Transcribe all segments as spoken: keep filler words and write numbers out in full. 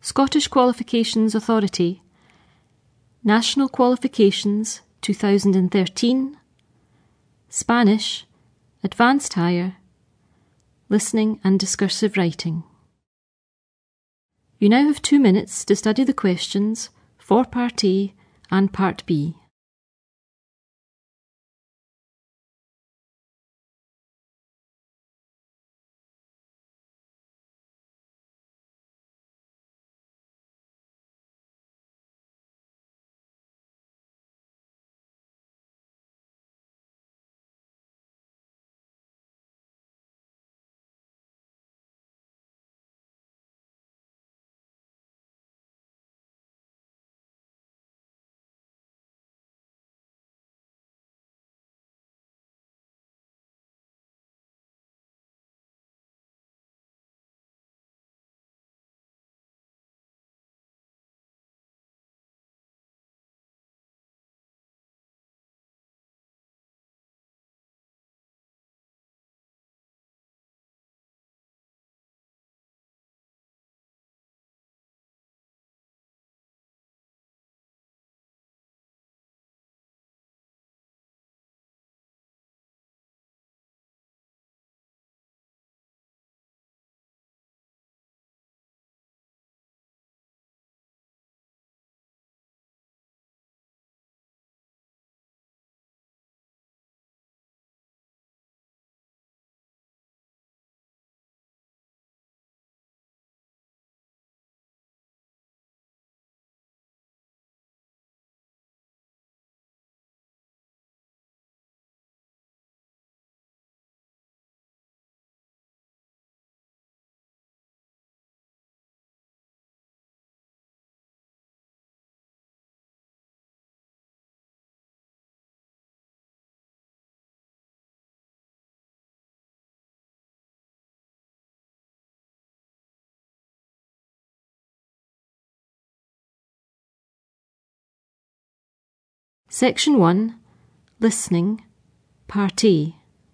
Scottish Qualifications Authority, National Qualifications two thousand thirteen, Spanish, Advanced Higher, Listening and Discursive Writing. You now have two minutes to study the questions for Part A and Part B. Section one, Listening, Part A.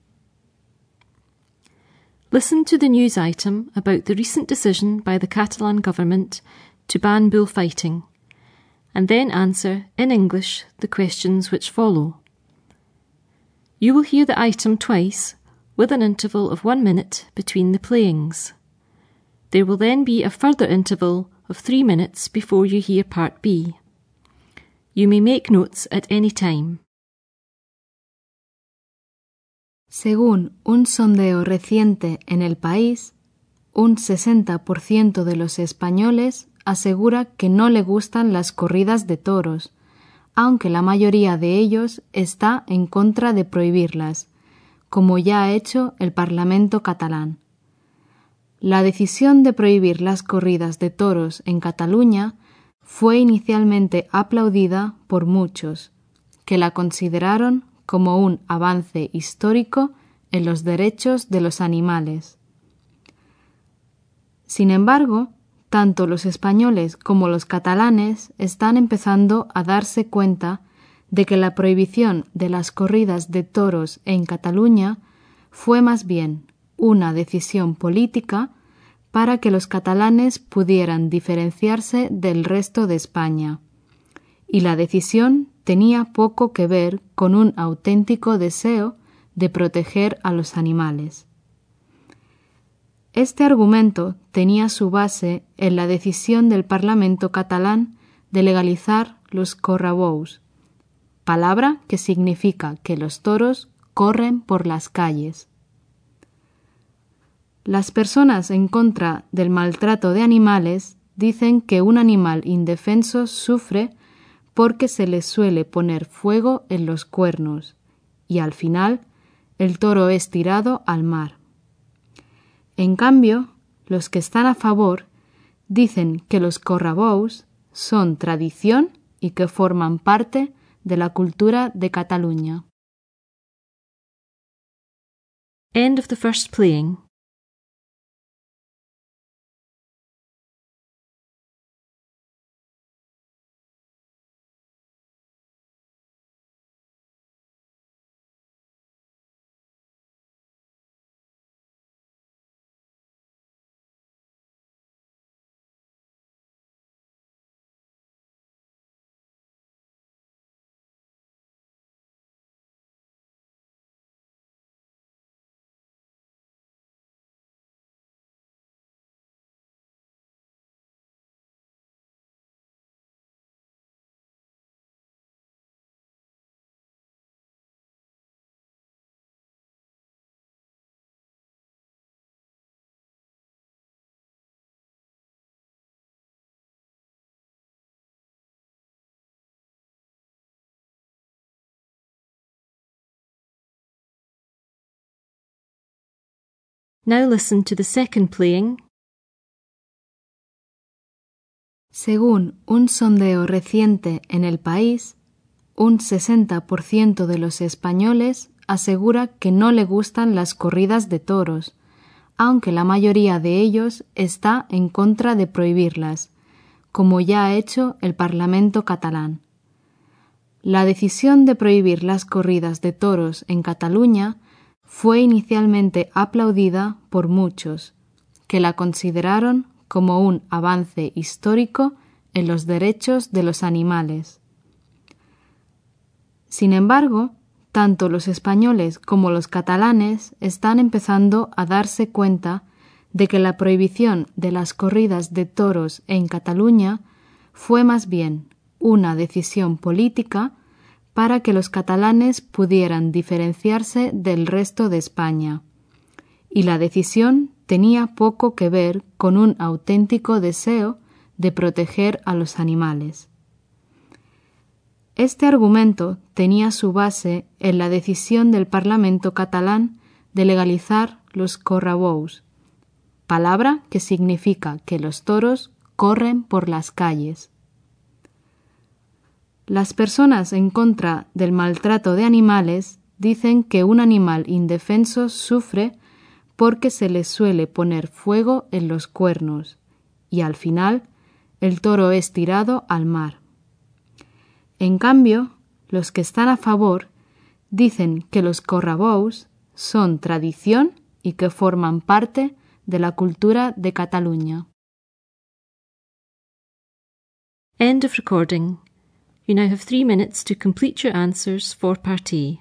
Listen to the news item about the recent decision by the Catalan government to ban bullfighting, and then answer in English the questions which follow. You will hear the item twice, with an interval of one minute between the playings. There will then be a further interval of three minutes before you hear Part B. You may make notes at any time. Según un sondeo reciente en el país, un sesenta por ciento de los españoles asegura que no le gustan las corridas de toros, aunque la mayoría de ellos está en contra de prohibirlas, como ya ha hecho el Parlamento catalán. La decisión de prohibir las corridas de toros en Cataluña fue inicialmente aplaudida por muchos, que la consideraron como un avance histórico en los derechos de los animales. Sin embargo, tanto los españoles como los catalanes están empezando a darse cuenta de que la prohibición de las corridas de toros en Cataluña fue más bien una decisión política para que los catalanes pudieran diferenciarse del resto de España, y la decisión tenía poco que ver con un auténtico deseo de proteger a los animales. Este argumento tenía su base en la decisión del Parlamento catalán de legalizar los correbous, palabra que significa que los toros corren por las calles. Las personas en contra del maltrato de animales dicen que un animal indefenso sufre porque se le suele poner fuego en los cuernos y al final el toro es tirado al mar. En cambio, los que están a favor dicen que los correbous son tradición y que forman parte de la cultura de Cataluña. End of the first playing. Now listen to the second playing. Según un sondeo reciente en el país, un sesenta por ciento de los españoles asegura que no le gustan las corridas de toros, aunque la mayoría de ellos está en contra de prohibirlas, como ya ha hecho el Parlamento catalán. La decisión de prohibir las corridas de toros en Cataluña fue inicialmente aplaudida por muchos, que la consideraron como un avance histórico en los derechos de los animales. Sin embargo, tanto los españoles como los catalanes están empezando a darse cuenta de que la prohibición de las corridas de toros en Cataluña fue más bien una decisión política para que los catalanes pudieran diferenciarse del resto de España, y la decisión tenía poco que ver con un auténtico deseo de proteger a los animales. Este argumento tenía su base en la decisión del Parlamento catalán de legalizar los correbous, palabra que significa que los toros corren por las calles. Las personas en contra del maltrato de animales dicen que un animal indefenso sufre porque se le suele poner fuego en los cuernos y al final el toro es tirado al mar. En cambio, los que están a favor dicen que los correbous son tradición y que forman parte de la cultura de Cataluña. End of recording. You now have three minutes to complete your answers for Part A.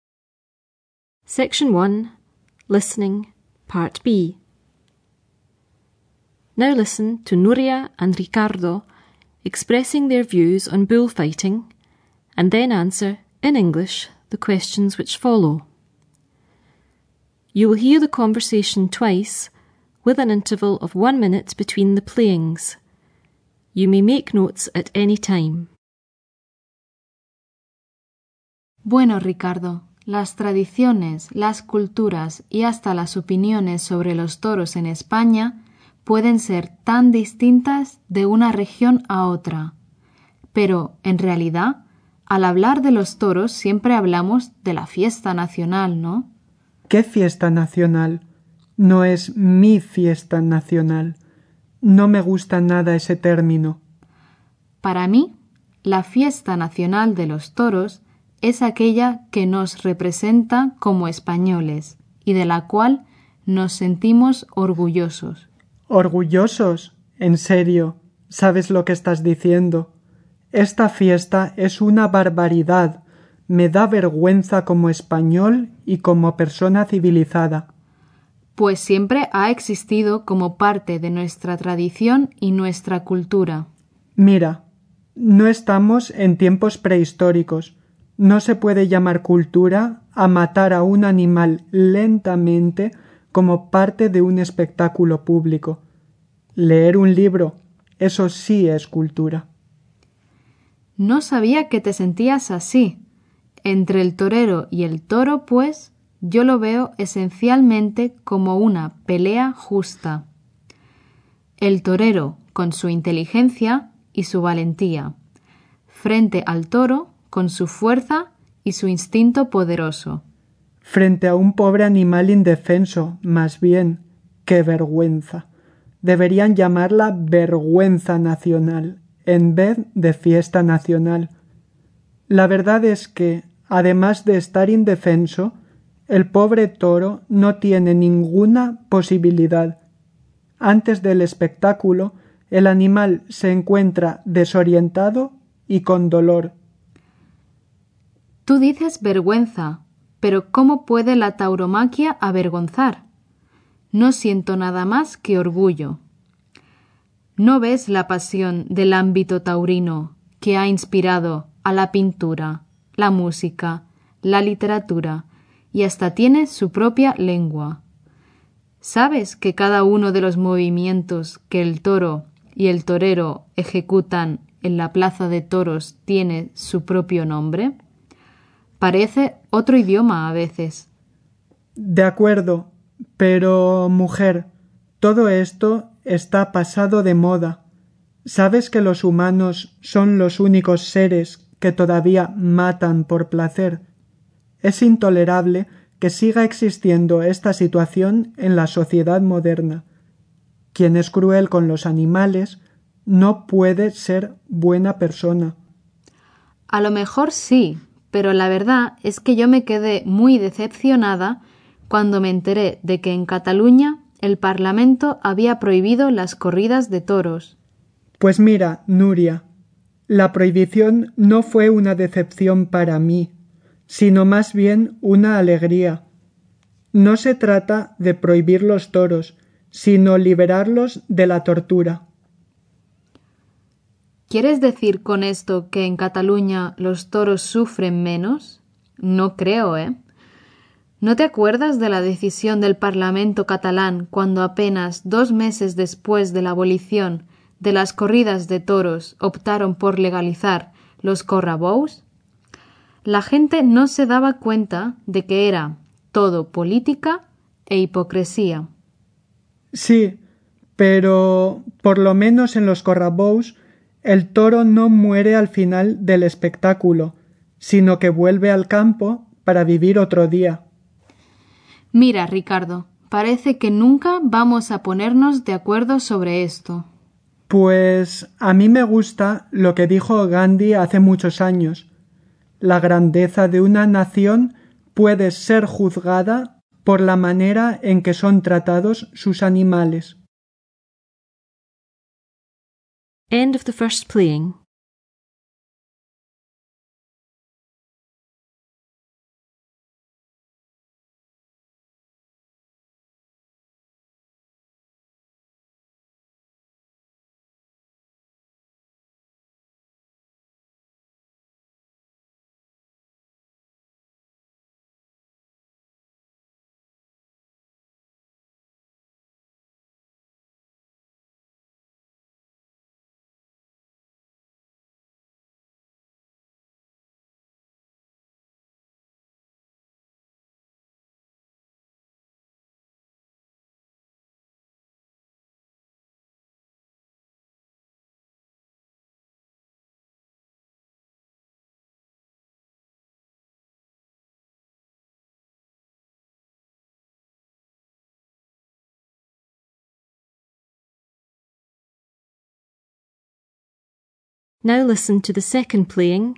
Section one, Listening, Part B. Now listen to Nuria and Ricardo expressing their views on bullfighting, and then answer, in English, the questions which follow. You will hear the conversation twice, with an interval of one minute between the playings. You may make notes at any time. Bueno, Ricardo, las tradiciones, las culturas y hasta las opiniones sobre los toros en España pueden ser tan distintas de una región a otra. Pero, en realidad, al hablar de los toros siempre hablamos de la fiesta nacional, ¿no? ¿Qué fiesta nacional? No es mi fiesta nacional. No me gusta nada ese término. Para mí, la fiesta nacional de los toros es aquella que nos representa como españoles y de la cual nos sentimos orgullosos. ¿Orgullosos? En serio, ¿sabes lo que estás diciendo? Esta fiesta es una barbaridad. Me da vergüenza como español y como persona civilizada. Pues siempre ha existido como parte de nuestra tradición y nuestra cultura. Mira, no estamos en tiempos prehistóricos. No se puede llamar cultura a matar a un animal lentamente como parte de un espectáculo público. Leer un libro, eso sí es cultura. No sabía que te sentías así. Entre el torero y el toro, pues, yo lo veo esencialmente como una pelea justa. El torero con su inteligencia y su valentía, frente al toro con su fuerza y su instinto poderoso. Frente a un pobre animal indefenso, más bien, ¡qué vergüenza! Deberían llamarla vergüenza nacional, en vez de fiesta nacional. La verdad es que, además de estar indefenso, el pobre toro no tiene ninguna posibilidad. Antes del espectáculo, el animal se encuentra desorientado y con dolor. Tú dices vergüenza, pero ¿cómo puede la tauromaquia avergonzar? No siento nada más que orgullo. ¿No ves la pasión del ámbito taurino que ha inspirado a la pintura, la música, la literatura y hasta tiene su propia lengua? ¿Sabes que cada uno de los movimientos que el toro y el torero ejecutan en la plaza de toros tiene su propio nombre? Parece otro idioma a veces. De acuerdo, pero, mujer, todo esto está pasado de moda. ¿Sabes que los humanos son los únicos seres que todavía matan por placer? Es intolerable que siga existiendo esta situación en la sociedad moderna. Quien es cruel con los animales no puede ser buena persona. A lo mejor sí, pero la verdad es que yo me quedé muy decepcionada cuando me enteré de que en Cataluña el Parlamento había prohibido las corridas de toros. Pues mira, Nuria, la prohibición no fue una decepción para mí, sino más bien una alegría. No se trata de prohibir los toros, sino liberarlos de la tortura. ¿Quieres decir con esto que en Cataluña los toros sufren menos? No creo, ¿eh? ¿No te acuerdas de la decisión del Parlamento catalán cuando apenas dos meses después de la abolición de las corridas de toros optaron por legalizar los correbous? La gente no se daba cuenta de que era todo política e hipocresía. Sí, pero por lo menos en los correbous el toro no muere al final del espectáculo, sino que vuelve al campo para vivir otro día. Mira, Ricardo, parece que nunca vamos a ponernos de acuerdo sobre esto. Pues a mí me gusta lo que dijo Gandhi hace muchos años. La grandeza de una nación puede ser juzgada por la manera en que son tratados sus animales. End of the first playing. Now listen to the second playing.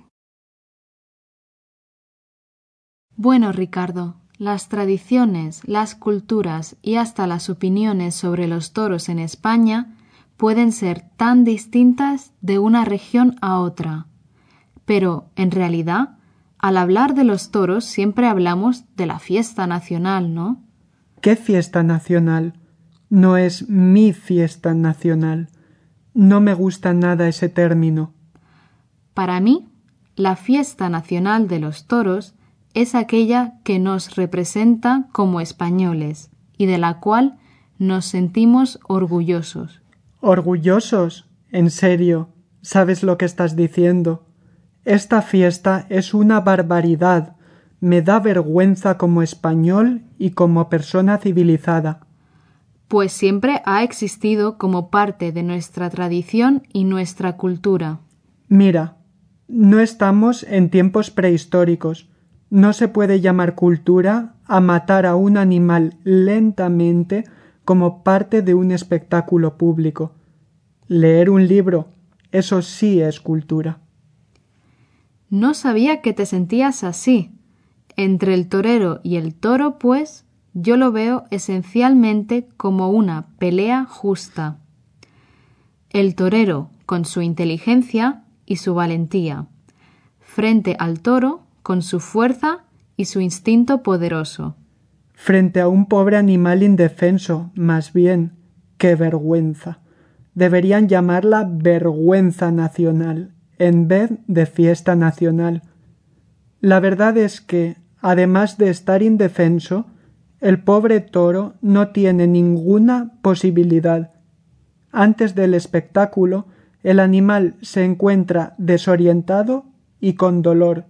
Bueno, Ricardo, las tradiciones, las culturas y hasta las opiniones sobre los toros en España pueden ser tan distintas de una región a otra. Pero, en realidad, al hablar de los toros siempre hablamos de la fiesta nacional, ¿no? ¿Qué fiesta nacional? No es mi fiesta nacional. No me gusta nada ese término. Para mí, la fiesta nacional de los toros es aquella que nos representa como españoles y de la cual nos sentimos orgullosos. ¿Orgullosos? En serio, ¿sabes lo que estás diciendo? Esta fiesta es una barbaridad. Me da vergüenza como español y como persona civilizada. Pues siempre ha existido como parte de nuestra tradición y nuestra cultura. Mira, no estamos en tiempos prehistóricos. No se puede llamar cultura a matar a un animal lentamente como parte de un espectáculo público. Leer un libro, eso sí es cultura. No sabía que te sentías así. Entre el torero y el toro, pues, yo lo veo esencialmente como una pelea justa. El torero con su inteligencia y su valentía, frente al toro con su fuerza y su instinto poderoso. Frente a un pobre animal indefenso, más bien, ¡qué vergüenza! Deberían llamarla vergüenza nacional, en vez de fiesta nacional. La verdad es que, además de estar indefenso, el pobre toro no tiene ninguna posibilidad. Antes del espectáculo, el animal se encuentra desorientado y con dolor.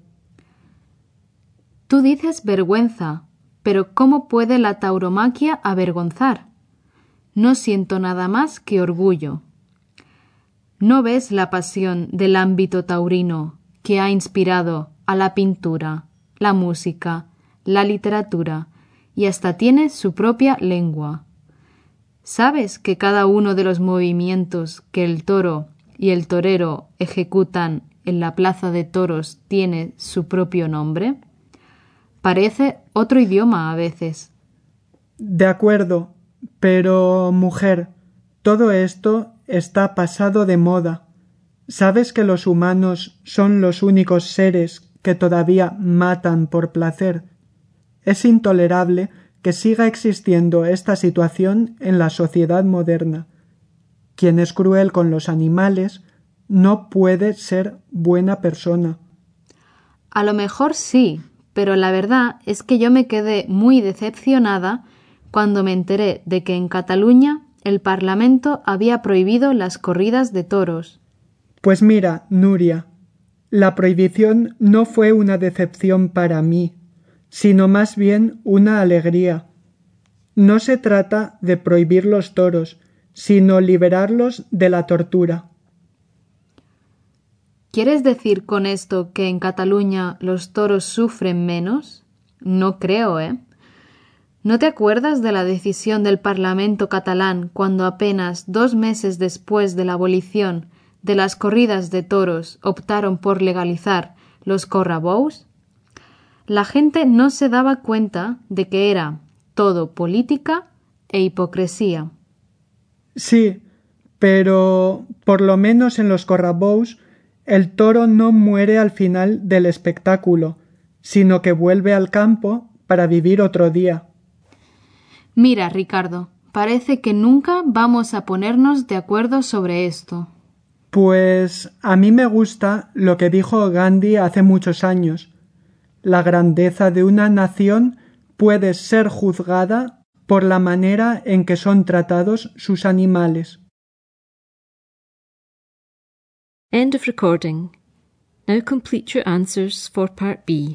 Tú dices vergüenza, pero ¿cómo puede la tauromaquia avergonzar? No siento nada más que orgullo. ¿No ves la pasión del ámbito taurino que ha inspirado a la pintura, la música, la literatura y hasta tiene su propia lengua? ¿Sabes que cada uno de los movimientos que el toro y el torero ejecutan en la plaza de toros tiene su propio nombre? Parece otro idioma a veces. De acuerdo, pero, mujer, todo esto está pasado de moda. ¿Sabes que los humanos son los únicos seres que todavía matan por placer? Es intolerable que siga existiendo esta situación en la sociedad moderna. Quien es cruel con los animales no puede ser buena persona. A lo mejor sí, pero la verdad es que yo me quedé muy decepcionada cuando me enteré de que en Cataluña el Parlamento había prohibido las corridas de toros. Pues mira, Nuria, la prohibición no fue una decepción para mí, sino más bien una alegría. No se trata de prohibir los toros, sino liberarlos de la tortura. ¿Quieres decir con esto que en Cataluña los toros sufren menos? No creo, ¿eh? ¿No te acuerdas de la decisión del Parlamento catalán cuando apenas dos meses después de la abolición de las corridas de toros optaron por legalizar los correbous? La gente no se daba cuenta de que era todo política e hipocresía. Sí, pero por lo menos en los correbous el toro no muere al final del espectáculo, sino que vuelve al campo para vivir otro día. Mira, Ricardo, parece que nunca vamos a ponernos de acuerdo sobre esto. Pues a mí me gusta lo que dijo Gandhi hace muchos años. La grandeza de una nación puede ser juzgada por la manera en que son tratados sus animales. End of recording. Now complete your answers for part B.